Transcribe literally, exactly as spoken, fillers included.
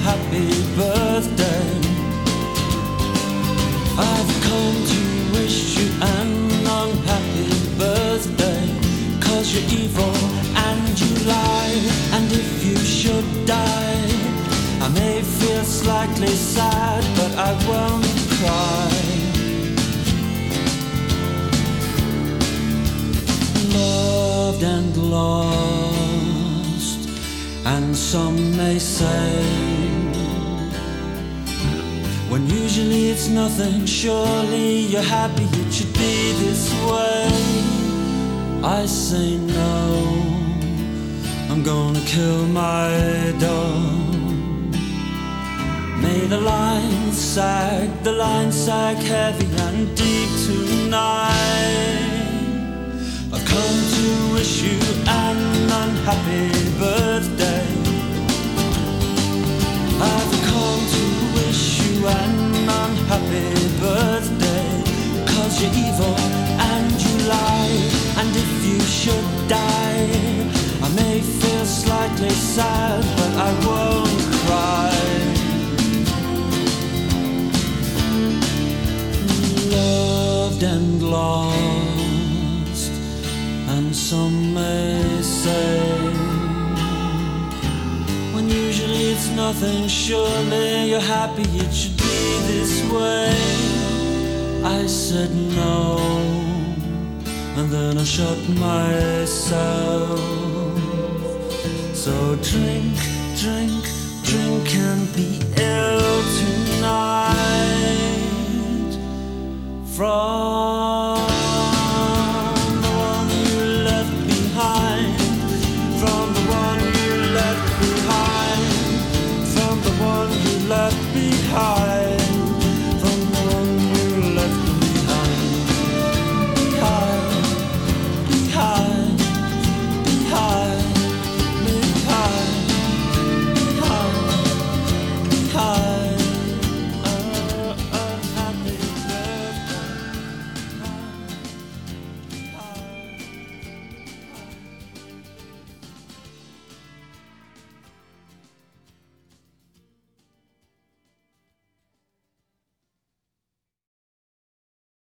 happy birthday. I've come to wish you an unhappy birthday, 'cause you're evil and you lie, and if you should die, I may feel slightly sad, but I won't cry. Loved and lost, and some may say, when usually it's nothing, surely you're happy, it should be this way. I say no, I'm gonna kill my dog. May the lines sag, the lines sag heavy and deep tonight. I've come to wish you an unhappy birthday. I've come to wish you an unhappy birthday, 'cause you're evil and you lie, and if you should die, I may feel slightly sad, but I won't cry. Loved and lost, and some may say, when usually it's nothing, surely you're happy, it should be this way. I said no, and then I shut myself. So drink, drink, drink and be ill tonight. From